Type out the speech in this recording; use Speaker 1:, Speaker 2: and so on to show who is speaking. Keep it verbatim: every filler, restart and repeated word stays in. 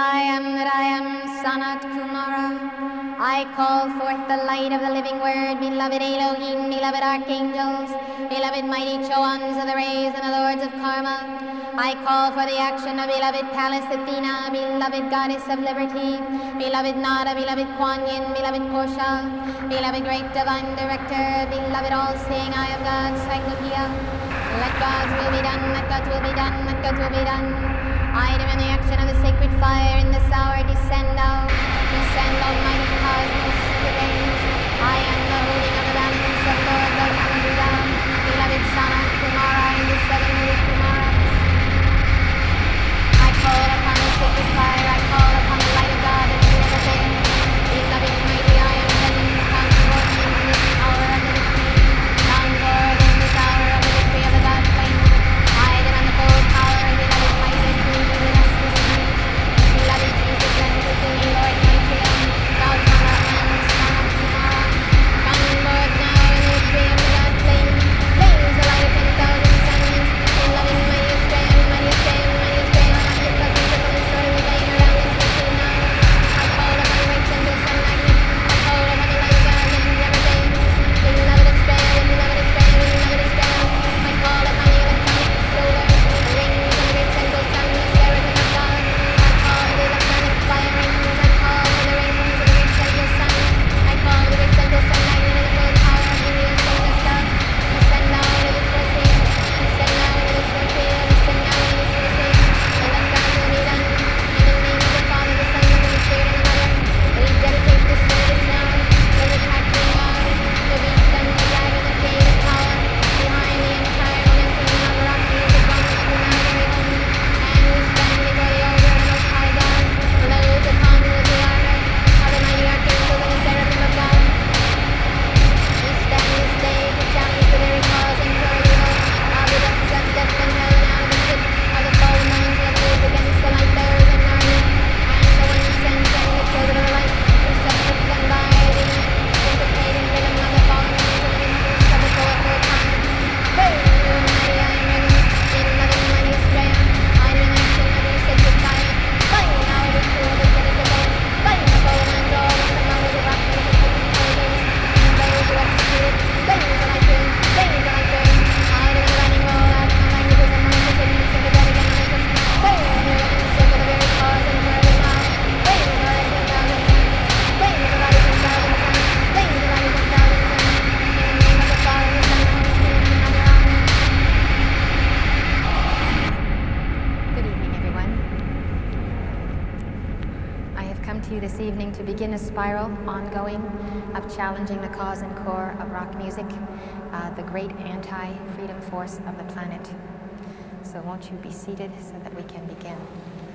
Speaker 1: I am that I am, Sanat Kumara. I call forth the light of the living word, beloved Elohim, beloved archangels, beloved mighty Choans of the rays and the lords of Karma. I call for the action of beloved Pallas Athena, beloved goddess of liberty, beloved Nada, beloved Kuan Yin, beloved Portia, beloved great divine director, beloved all-seeing eye of God, Cyclopeia. Let God's will be done, let God's will be done, let God's will be done. I demand the action of the sacred fire in this hour, descend out, descend, almighty cosmos, revenge. I am the holding of the balance of Lord Gautama Buddha, beloved Sanat Kumara and the seven holy Kumaras. I call upon the sacred fire, I call upon the light of God that is never fails. Beloved mighty I am heavens, come forth in this hour of the victory. Come forth in this hour of the victory of the God flame. I demand the full power of beloved mighty to be with us this night. Beloved Jesus and the Holy Lord Michael, Gautama and Sanat Kumara. Come forth now in the victory of the God flame. Blaze the light of ten thousand suns. Beloved mighty Australia, mighty Australia, mighty Australia. Not the pleasant triple and story laying around this victory now. I call upon the great temple sun magnet. I call upon the light of God that never fails. Beloved Australia, beloved Australia, beloved Australia. I call upon the electronic solar rings and the great central sun, the seraphim of God. I call the electronic fire rings. I call for the rings of the great central sun. I call the great central sun magnet and the full power of Helios and the stuff. Descend now into this force field. Descend now into this force field. Descend now into this force field. And let God's will be done. In the name of the Father, the Son, and the Holy Spirit, and the Mother, we dedicate this service now to the Captain God, the beast and the dragon, the creative power behind the entire momentum of rock music on this humanitary home. And we stand before the altar of the Most High God, clothed upon with the armor of the mighty archangels and the seraphim of God. We stand this day to challenge the very cause and pure evil of the depths of death and hell and out of the pit of the fallen minds that live against the light bearers and darkness, and the one sent and the children of the light, who set foot them by the syncopated rhythm of the fallen minds and the mysteries of the poetful time. Praise you, mighty iron heavens, in loving mighty Australia, I do an action of your sacred fire. Find now the true of the citizens, find the fallen and all the commanders of rock music with intelligence, and those who executed, things that I do, things that I do. I do the lightning roll out of my magnetism, my precision, sympathetic and religious. Praise the heavens, so for the very cause and for every now. Praise the light of ten thousand suns, praise the light of ten thousand suns, praise the light of ten thousand suns. In the name of the Father, the Son, and the Holy Spirit, and the Amen. Good evening, everyone. I have come to you this evening to begin a spiral, ongoing, of challenging the cause and core of rock music, uh, the great anti-freedom force of the planet. So won't you be seated so that we can begin?